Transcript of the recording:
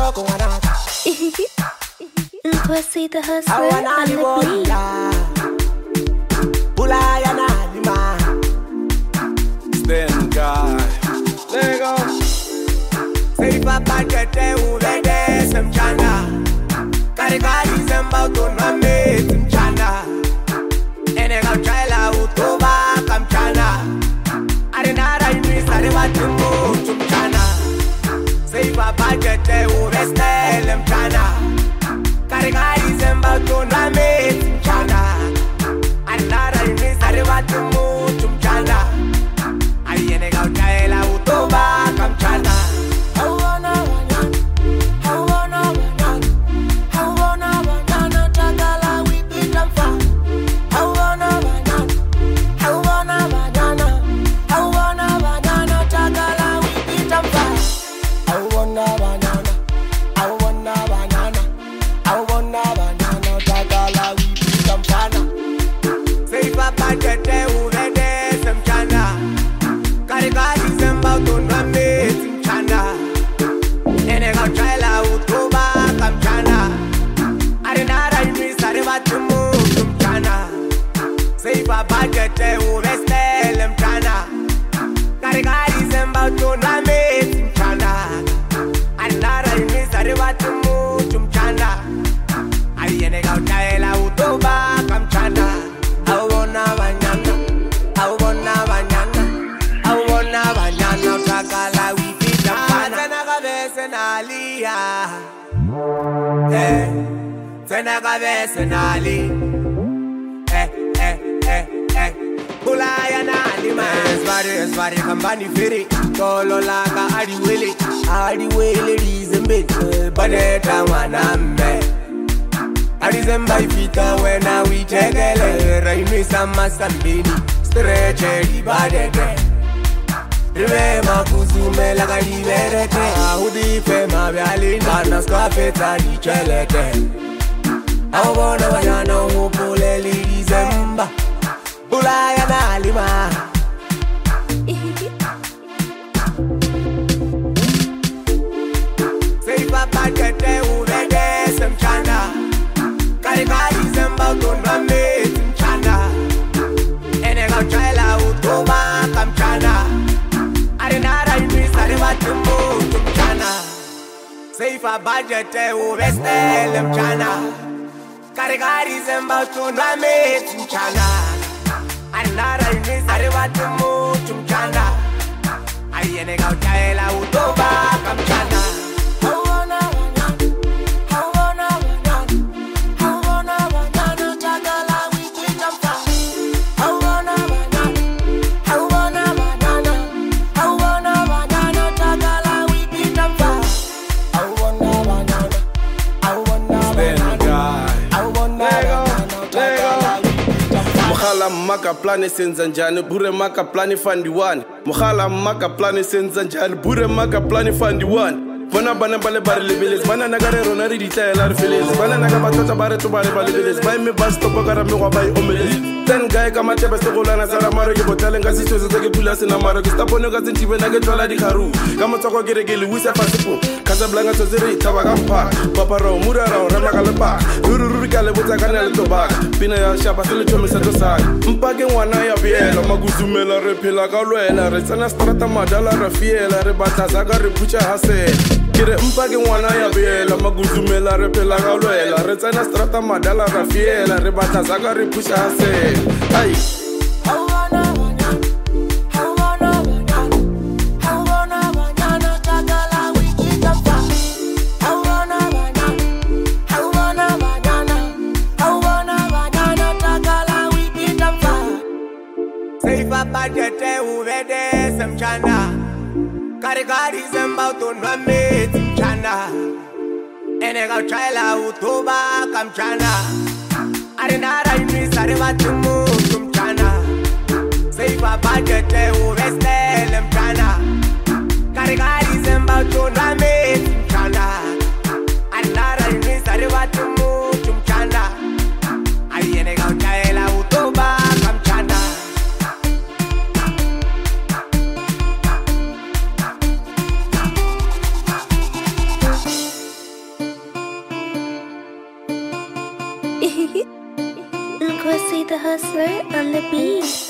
Pussy the hustler on the beat. Stand guy. Lego. Say papa kete uvede semchana. Karikari semba tuname semchana. Ene kauchaila utoba kamchana. Arinara imi sareva timu chumchana. Say papa kete uveste lemchana. Karikari semba tuname semchana. Arinara imi sareva timu chumchana. Ayene kauchaila utoba kamchana. Kambani fere, tolo laka adiwele rizembe, baneta wanambe. Arizemba ifika wena witegele, raimi sama sambini, stretche ribadete. Rivema kuzume laka liberete, ahudi fema bialina, naskafeta di chelete. Awona wanyana upule rizemba, bulaya na alima. Papa kete uvede semchana. Karikari semba tuname semchana. Ene kauchaila utoba kamchana. Arinara imi sareva tumbo tumchana. Seifa budgete uveste lemchana. Karikari semba tuname semchana. Arinara imi sareva tumbo tumchana. Ayene kauchaila utoba kamchana. Maka plani senza njani bure maka plani fandi one mukhala maka plani senza njani bure maka plani fandi one Vana bana bale bare lebeles bana nagare ronari ditela refeles bana nagabatata bare to bare bale lebeles bay me bas to bagara me wa bay omeles ten guy kama tebe se golana sara maro ke botale ngasi so se ke pula sina maro ke stapone ngasi tibe nage tola di kharu kama tsoko geregele wisa fasipo Casablanca to zeri tabagampa papa ro murara rama kalpa ruru kale bota kanele to bag pina ya shaba sele chomi sa to sa mpage wana ya biela maguzumela repela kalwela resana strata madala rafiela rebata zaga repucha hase Kire mpage wana ya biela maguzumela repela kalwela resana strata madala rafiela rebata zaga repucha hase ai Papa jete uvede semchana Karikari zemba utonwame semchana Ene kauchaila utoba kamchana Arinara imi sareva timu chumchana Say papa jete uveste lemchana Karikari zemba utonwame semchana Arinara imi sareva timu chumchana Ayene kauchaila utoba kamchana Kwasi the hustler on the beat.